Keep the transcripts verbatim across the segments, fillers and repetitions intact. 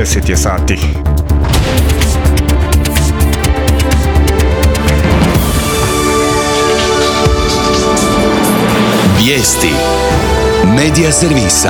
deset je sati. Vijesti Medija servisa.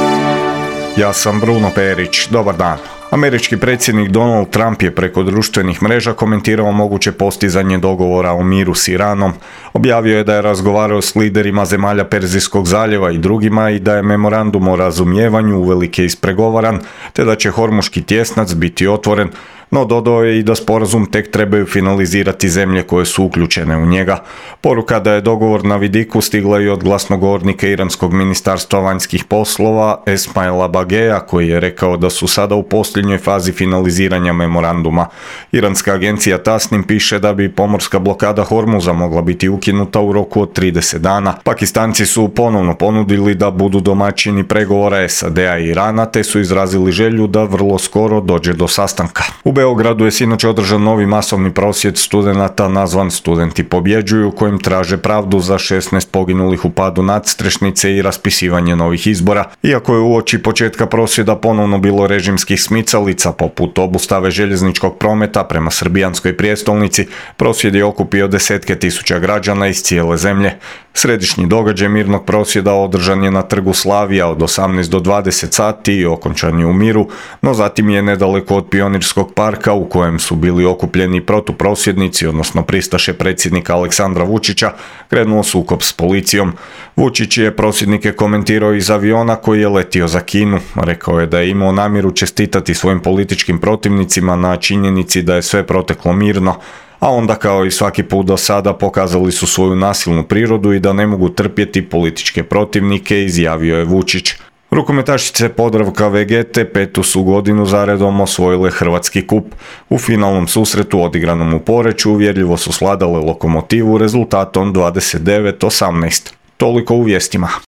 Ja sam Bruno Perić, dobar dan. Američki predsjednik Donald Trump je preko društvenih mreža komentirao moguće postizanje dogovora o miru s Iranom. Objavio je da je razgovarao s liderima zemalja Perzijskog zaljeva i drugima i da je memorandum o razumijevanju uvelike ispregovaran, te da će Hormuški tjesnac biti otvoren, no dodao je i da sporazum tek trebaju finalizirati zemlje koje su uključene u njega. Poruka da je dogovor na vidiku stigla i od glasnogovornika Iranskog ministarstva vanjskih poslova Esmaila Bageja, koji je rekao da su sada u posljednjoj fazi finaliziranja memoranduma. Iranska agencija Tasnim piše da bi pomorska blokada Hormuza mogla biti ukinuta u roku od trideset dana. Pakistanci su ponovno ponudili da budu domaćini pregovora S A D-a i Irana, te su izrazili želju da vrlo skoro dođe do sastanka. U Beogradu je sinoć održan novi masovni prosvjed studenata nazvan Studenti pobjeđuju, kojim traže pravdu za šesnaest poginulih u padu nadstrešnice i raspisivanje novih izbora. Iako je uoči početka prosvjeda ponovno bilo režimskih smicalica poput obustave željezničkog prometa prema srbijanskoj prijestolnici, prosvjed je okupio desetke tisuća građana iz cijele zemlje. Središnji događaj mirnog prosvjeda održan je na trgu Slavija od osamnaest do dvadeset sati i okončan je u miru, no zatim je nedaleko od Pionirskog parka, u kojem su bili okupljeni protuprosvjednici, odnosno pristaše predsjednika Aleksandra Vučića, krenuo sukob s policijom. Vučić je prosvjednike komentirao iz aviona koji je letio za Kinu. Rekao je da je imao namjeru čestitati svojim političkim protivnicima na činjenici da je sve proteklo mirno, a onda kao i svaki put do sada pokazali su svoju nasilnu prirodu i da ne mogu trpjeti političke protivnike, izjavio je Vučić. Rukometašice Podravka Vegete petu su godinu zaredom osvojile hrvatski kup. U finalnom susretu odigranom u Poreču uvjerljivo su sladale Lokomotivu rezultatom dvadeset devet osamnaest. Toliko u vijestima.